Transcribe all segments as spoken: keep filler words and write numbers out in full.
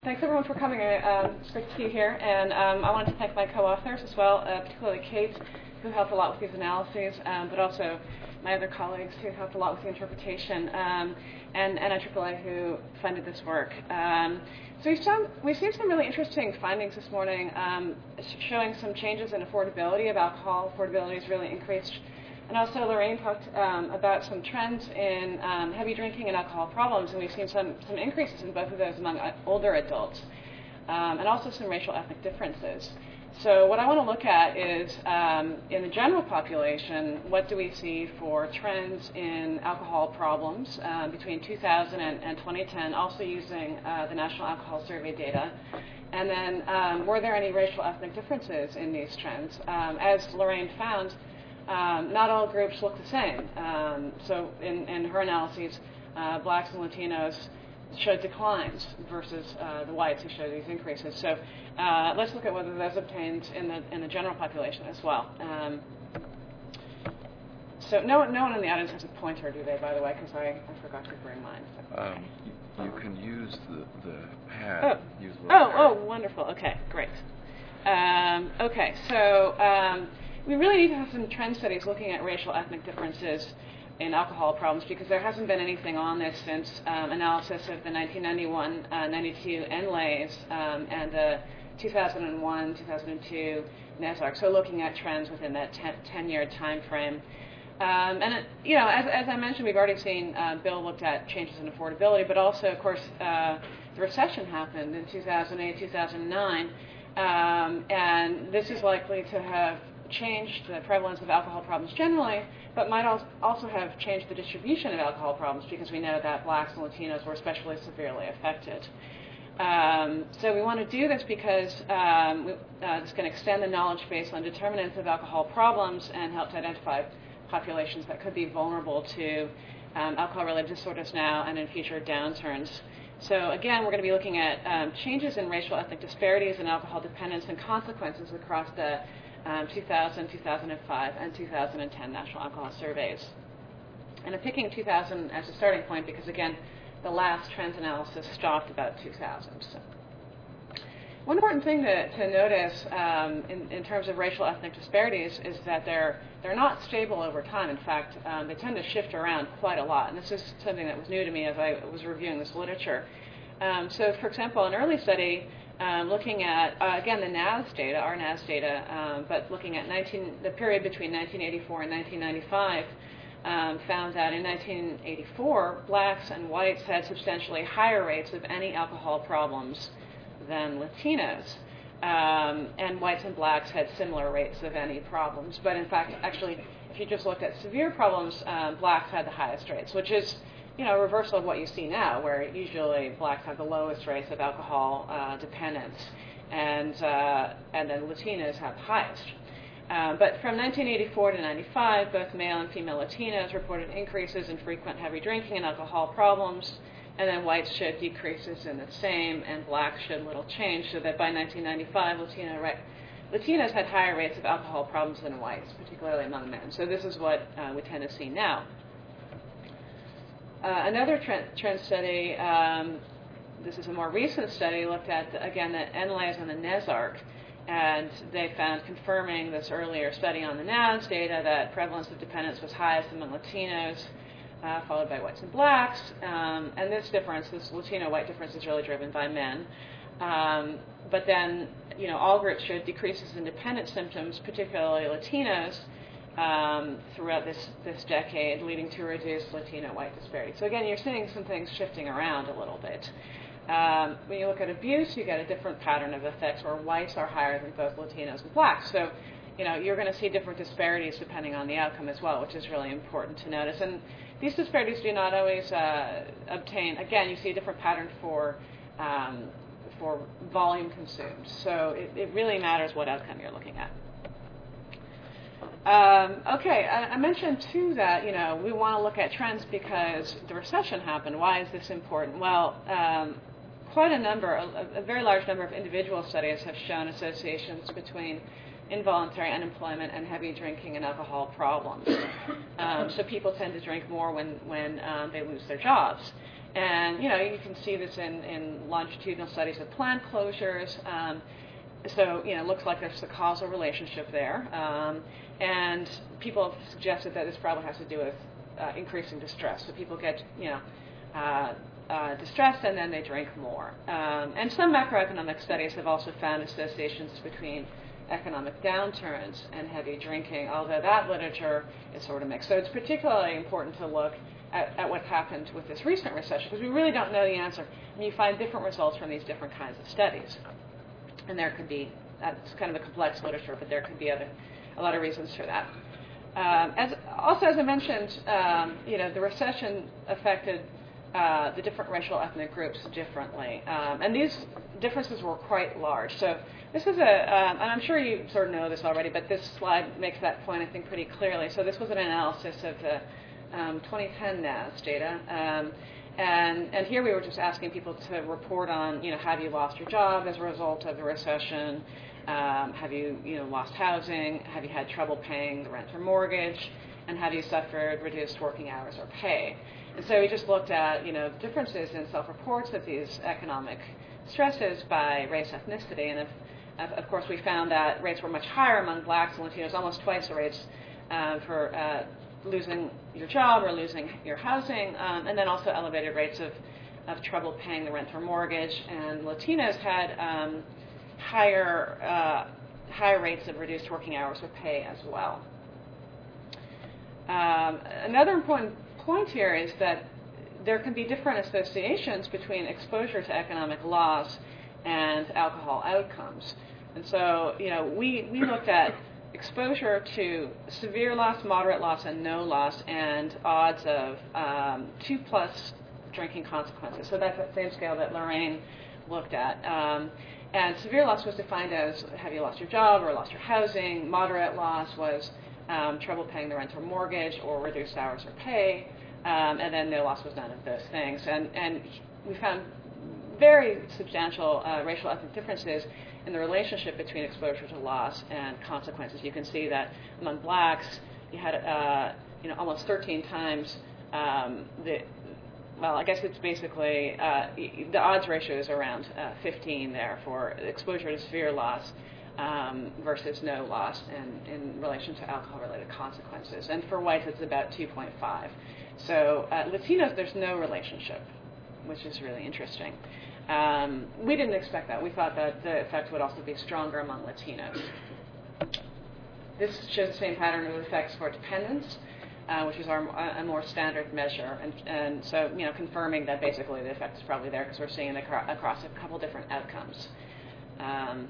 Thanks everyone for coming. Um, it's great to see you here, and um, I want to thank my co-authors as well, uh, particularly Kate, who helped a lot with these analyses, um, but also my other colleagues who helped a lot with the interpretation, um, and N I A A A who funded this work. Um, so we've, found, we've seen some really interesting findings this morning, um, showing some changes in affordability of alcohol. Affordability has really increased. And also Lorraine talked um, about some trends in um, heavy drinking and alcohol problems, and we've seen some, some increases in both of those among uh, older adults, um, and also some racial ethnic differences. So what I want to look at is, um, in the general population, what do we see for trends in alcohol problems uh, between two thousand and, and twenty ten, also using uh, the National Alcohol Survey data. And then um, were there any racial ethnic differences in these trends? Um, as Lorraine found, Um, not all groups look the same. Um, so in, in her analyses, uh, blacks and Latinos showed declines versus uh, the whites who showed these increases. So uh, let's look at whether those obtained in the in the general population as well. Um, so no, no one in the audience has a pointer, do they, by the way, because I, I forgot to bring mine. So. Um, you, you can use the, the pad. Oh, use oh, oh, wonderful. Okay, great. Um, okay, so um, we really need to have some trend studies looking at racial ethnic differences in alcohol problems, because there hasn't been anything on this since um, analysis of the nineteen ninety-one ninety-two N L A E S um, and the two thousand one two thousand two NESARC, so looking at trends within that ten-year time frame. Um, and, it, you know, as, as I mentioned, we've already seen uh, Bill looked at changes in affordability, but also, of course, uh, the recession happened in two thousand eight two thousand nine, um, and this is likely to have changed the prevalence of alcohol problems generally, but might also have changed the distribution of alcohol problems, because we know that blacks and Latinos were especially severely affected. Um, so we want to do this because um, we, uh, it's going to extend the knowledge base on determinants of alcohol problems and help to identify populations that could be vulnerable to um, alcohol-related disorders now and in future downturns. So again, we're going to be looking at um, changes in racial ethnic disparities in alcohol dependence and consequences across the Um, two thousand, two thousand five, and two thousand ten National Alcohol Surveys. And I'm picking two thousand as a starting point because, again, the last trends analysis stopped about two thousand. So. One important thing to, to notice um, in, in terms of racial ethnic disparities is that they're, they're not stable over time. In fact, um, they tend to shift around quite a lot. And this is something that was new to me as I was reviewing this literature. Um, so, for example, an early study Um, looking at, uh, again, the N A S data, our N A S data, um, but looking at nineteen, the period between nineteen eighty-four and nineteen ninety-five, um, found that in nineteen eighty-four, blacks and whites had substantially higher rates of any alcohol problems than Latinos. Um, and whites and blacks had similar rates of any problems. But in fact, actually, if you just looked at severe problems, um, blacks had the highest rates, which is you know, a reversal of what you see now, where usually blacks have the lowest rates of alcohol uh, dependence, and uh, and then Latinos have the highest. Uh, but from nineteen eighty-four to ninety-five, both male and female Latinos reported increases in frequent heavy drinking and alcohol problems, and then whites showed decreases in the same, and blacks showed little change, so that by nineteen ninety-five, Latino ra- Latinos had higher rates of alcohol problems than whites, particularly among men. So this is what uh, we tend to see now. Uh, another trend, trend study, um, this is a more recent study, looked at, the, again, the N L A E S and the NESARC, and they found, confirming this earlier study on the N A S data, that prevalence of dependence was highest among Latinos, uh, followed by whites and blacks, um, and this difference, this Latino-white difference, is really driven by men. Um, but then, you know, all groups showed decreases in dependent symptoms, particularly Latinos, Um, throughout this, this decade, leading to reduced Latino-white disparity. So again, you're seeing some things shifting around a little bit. Um, when you look at abuse, you get a different pattern of effects where whites are higher than both Latinos and blacks. So, you know, you're going to see different disparities depending on the outcome as well, which is really important to notice. And these disparities do not always uh, obtain, again, you see a different pattern for um, for volume consumed. So it, it really matters what outcome you're looking at. Um, okay, I, I mentioned too that, you know, we want to look at trends because the recession happened. Why is this important? Well, um, quite a number, a, a very large number of individual studies have shown associations between involuntary unemployment and heavy drinking and alcohol problems. Um, so people tend to drink more when, when um, they lose their jobs. And, you know, you can see this in, in longitudinal studies of plant closures. Um, so, you know, it looks like there's a causal relationship there. Um, and people have suggested that this probably has to do with uh, increasing distress. So people get, you know, uh, uh, distressed and then they drink more. Um, and some macroeconomic studies have also found associations between economic downturns and heavy drinking, although that literature is sort of mixed. So it's particularly important to look at, at what happened with this recent recession, because we really don't know the answer. And you find different results from these different kinds of studies. And there could be, that's kind of a complex literature, but there could be other, a lot of reasons for that. Um, as, also, as I mentioned, um, you know, the recession affected uh, the different racial ethnic groups differently. Um, and these differences were quite large. So this is a, um, and I'm sure you sort of know this already, but this slide makes that point, I think, pretty clearly. So this was an analysis of the um, twenty ten N A S data. Um, And, and here we were just asking people to report on, you know, have you lost your job as a result of the recession? Um, have you, you know, lost housing? Have you had trouble paying the rent or mortgage? And have you suffered reduced working hours or pay? And so we just looked at, you know, differences in self-reports of these economic stresses by race, ethnicity. And if, of course, we found that rates were much higher among blacks and Latinos, almost twice the rates uh, for uh, losing your job or losing your housing, um, and then also elevated rates of, of trouble paying the rent or mortgage. And Latinos had um, higher uh, higher rates of reduced working hours with pay as well. Um, another important point here is that there can be different associations between exposure to economic loss and alcohol outcomes. And so, you know, we, we looked at exposure to severe loss, moderate loss, and no loss, and odds of um, two plus drinking consequences. So that's that same scale that Lorraine looked at. Um, and severe loss was defined as have you lost your job or lost your housing. Moderate loss was um, trouble paying the rent or mortgage or reduced hours or pay. Um, and then no loss was none of those things. And, and we found very substantial uh, racial ethnic differences in the relationship between exposure to loss and consequences. You can see that among blacks, you had uh, you know almost thirteen times um, the well, I guess it's basically uh, the odds ratio is around uh, fifteen there for exposure to severe loss um, versus no loss in, in relation to alcohol-related consequences. And for whites, it's about two point five. So uh, Latinos, there's no relationship, which is really interesting. Um, we didn't expect that. We thought that the effect would also be stronger among Latinos. This shows the same pattern of effects for dependence, uh, which is our a more standard measure, and, and so you know confirming that basically the effect is probably there because we're seeing it acro- across a couple different outcomes. Um,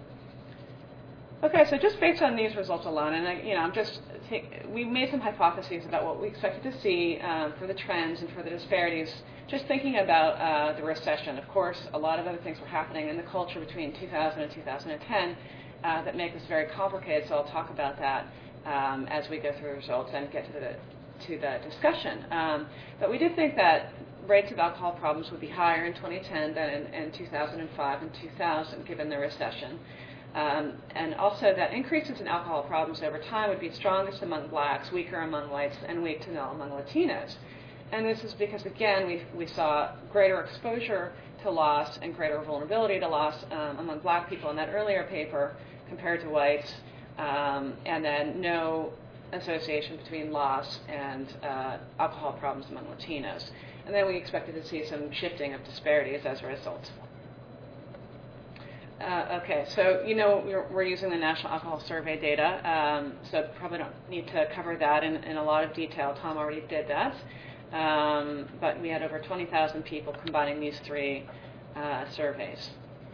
okay, so just based on these results alone, and I, you know, I'm just take, we made some hypotheses about what we expected to see um, for the trends and for the disparities. Just thinking about uh, the recession, of course, a lot of other things were happening in the culture between two thousand and two thousand ten uh, that make this very complicated. So I'll talk about that um, as we go through the results and get to the to the discussion. Um, but we did think that rates of alcohol problems would be higher in twenty ten than in, in two thousand five and two thousand, given the recession. Um, and also that increases in alcohol problems over time would be strongest among blacks, weaker among whites, and weak to null among Latinos. And this is because, again, we we saw greater exposure to loss and greater vulnerability to loss um, among black people in that earlier paper compared to whites, um, and then no association between loss and uh, alcohol problems among Latinos. And then we expected to see some shifting of disparities as a result. Uh, okay, so you know we're, we're using the National Alcohol Survey data, um, so probably don't need to cover that in, in a lot of detail. Tom already did that. Um, but we had over twenty thousand people combining these three uh, surveys.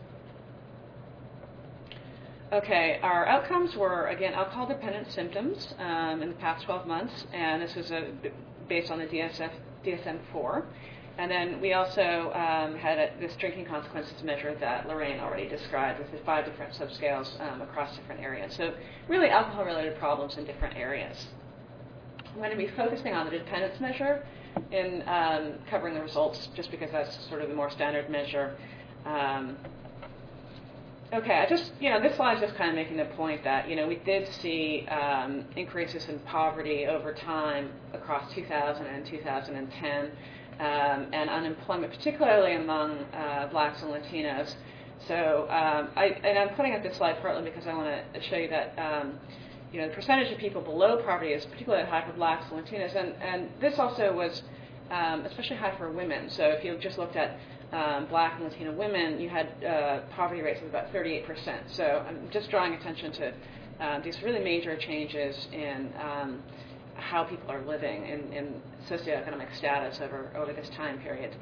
Okay, our outcomes were, again, alcohol-dependent symptoms um, in the past twelve months, and this was a, based on the D S M four. And then we also um, had a, this drinking consequences measure that Lorraine already described with the five different subscales um, across different areas. So really alcohol-related problems in different areas. I'm going to be focusing on the dependence measure in um, covering the results, just because that's sort of the more standard measure. Um, okay, I just, you know, this slide is just kind of making the point that, you know, we did see um, increases in poverty over time across two thousand and two thousand ten. um, and unemployment, particularly among uh, blacks and Latinos. So, um, I, and I'm putting up this slide partly because I want to show you that, um, you know, the percentage of people below poverty is particularly high for blacks and Latinos, and, and this also was um, especially high for women. So if you just looked at um, black and Latino women, you had uh, poverty rates of about thirty-eight percent. So I'm just drawing attention to um, these really major changes in um, how people are living in, in socioeconomic status over, over this time period.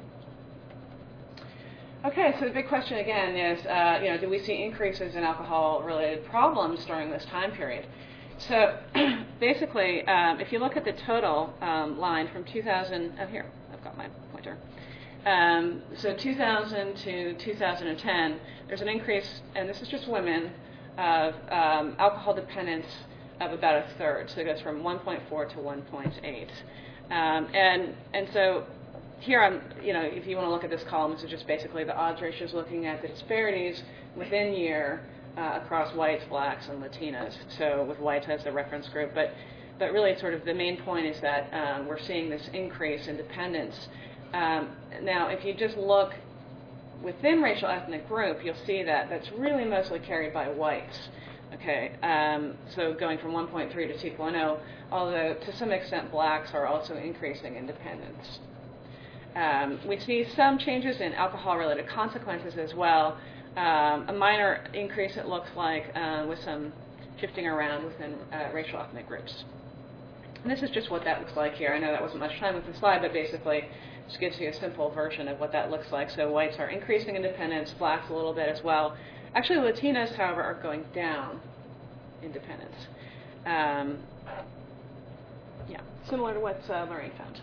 Okay, so the big question again is, uh, you know, do we see increases in alcohol-related problems during this time period? So basically, um, if you look at the total um, line from two thousand, oh here, I've got my pointer. Um, so two thousand to two thousand ten, there's an increase, and this is just women, of um, alcohol dependence of about a third. So it goes from one point four to one point eight. Um, and, and so here, I'm, you know, if you want to look at this column, this is just basically the odds ratios looking at the disparities within year uh, across whites, blacks, and Latinos. So with whites as the reference group, but but really, sort of the main point is that um, we're seeing this increase in dependence. Um, now, if you just look within racial ethnic group, you'll see that that's really mostly carried by whites. Okay, um, so going from one point three to two point oh, although to some extent blacks are also increasing in dependence. Um, we see some changes in alcohol-related consequences as well. Um, a minor increase, it looks like, uh, with some shifting around within uh, racial ethnic groups. And this is just what that looks like here. I know that wasn't much time with the slide, but basically this gives you a simple version of what that looks like. So whites are increasing in dependence, blacks a little bit as well. Actually, Latinos, however, are going down in dependence. Um, yeah, similar to what uh, Lorraine found.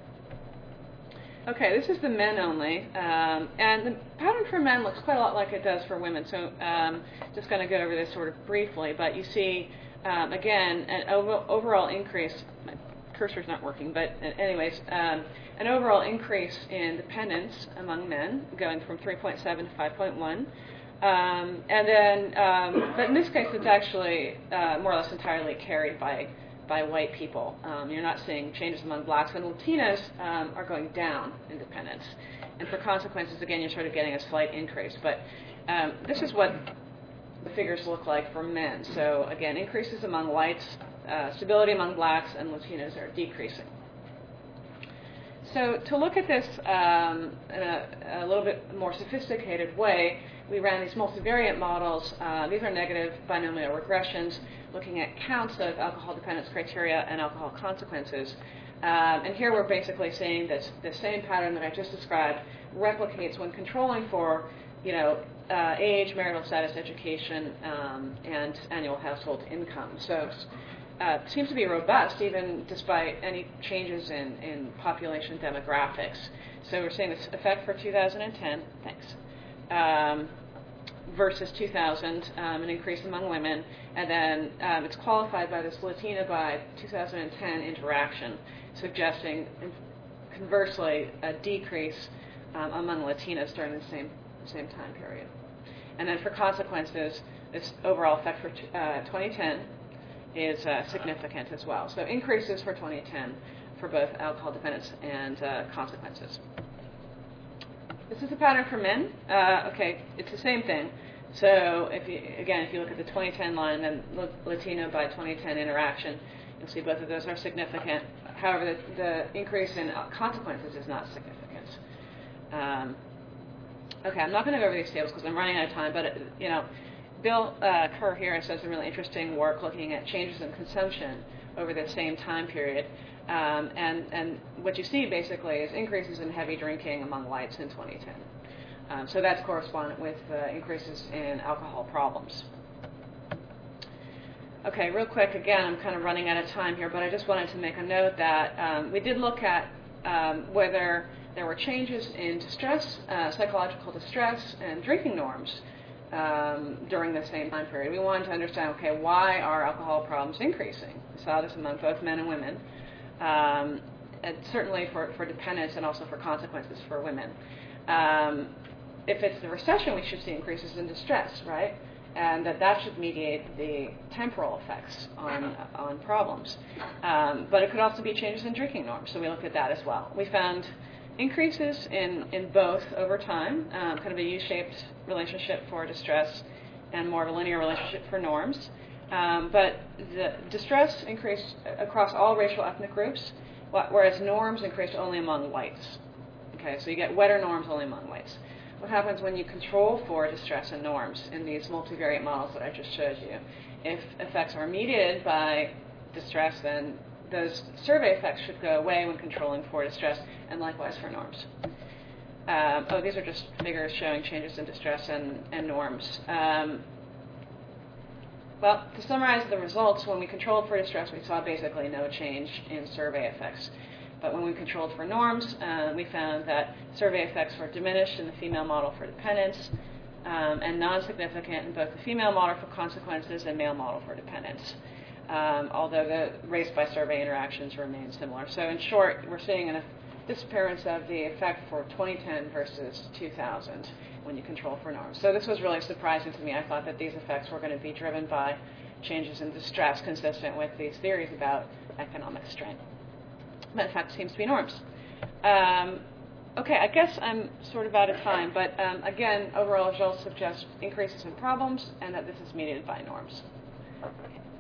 Okay, this is the men only, um, and the pattern for men looks quite a lot like it does for women, so um, just going to go over this sort of briefly, but you see, um, again, an over- overall increase, my cursor's not working, but anyways, um, an overall increase in dependence among men, going from three point seven to five point one, um, and then, um, but in this case, it's actually uh, more or less entirely carried by by white people. Um, you're not seeing changes among blacks, and Latinos um, are going down in dependence. And for consequences, again, you're sort of getting a slight increase. But um, this is what the figures look like for men. So again, increases among whites, uh, stability among blacks, and Latinos are decreasing. So to look at this um, in a, a little bit more sophisticated way, we ran these multivariate models. Uh, these are negative binomial regressions looking at counts of alcohol dependence criteria and alcohol consequences. Um, and here we're basically saying that the same pattern that I just described replicates when controlling for, you know, uh, age, marital status, education, um, and annual household income. So uh, it seems to be robust even despite any changes in, in population demographics. So we're seeing this effect for two thousand ten. Thanks. Um, versus two thousand, um, an increase among women, and then um, it's qualified by this Latina by two thousand ten interaction, suggesting, conversely, a decrease um, among Latinos during the same same time period. And then for consequences, this overall effect for t- uh, twenty ten is uh, significant as well. So increases for twenty ten for both alcohol dependence and uh, consequences. This is a pattern for men. Uh, okay, it's the same thing. So if you, again, if you look at the twenty ten line, then Latino by twenty ten interaction, you'll see both of those are significant. However, the, the increase in consequences is not significant. Um, okay, I'm not going to go over these tables because I'm running out of time, but, you know, Bill uh, Kerr here has done some really interesting work looking at changes in consumption over the same time period. Um, and, and what you see basically is increases in heavy drinking among whites in twenty ten. Um, so that's correspondent with uh, increases in alcohol problems. Okay, real quick, again, I'm kind of running out of time here, but I just wanted to make a note that um, we did look at um, whether there were changes in distress, uh, psychological distress, and drinking norms um, during the same time period. We wanted to understand, okay, why are alcohol problems increasing? We saw this among both men and women. Um, and certainly for, for dependence and also for consequences for women. Um, if it's the recession, we should see increases in distress, right? And that that should mediate the temporal effects on on problems. Um, but it could also be changes in drinking norms, so we looked at that as well. We found increases in, in both over time, um, kind of a U-shaped relationship for distress and more of a linear relationship for norms. Um, but the distress increased across all racial ethnic groups, whereas norms increased only among whites. Okay, so you get wetter norms only among whites. What happens when you control for distress and norms in these multivariate models that I just showed you? If effects are mediated by distress, then those survey effects should go away when controlling for distress, and likewise for norms. Um, oh, these are just figures showing changes in distress and, and norms. Um, well, to summarize the results, when we controlled for distress, we saw basically no change in survey effects. But when we controlled for norms, uh, we found that survey effects were diminished in the female model for dependence, um, and non-significant in both the female model for consequences and male model for dependence. Um, although the race by survey interactions remain similar. So in short, we're seeing a disappearance of the effect for twenty ten versus two thousand when you control for norms. So this was really surprising to me. I thought that these effects were going to be driven by changes in distress consistent with these theories about economic strain. But in fact, it seems to be norms. Um, okay, I guess I'm sort of out of time, but um, again, overall results suggest increases in problems and that this is mediated by norms. Okay.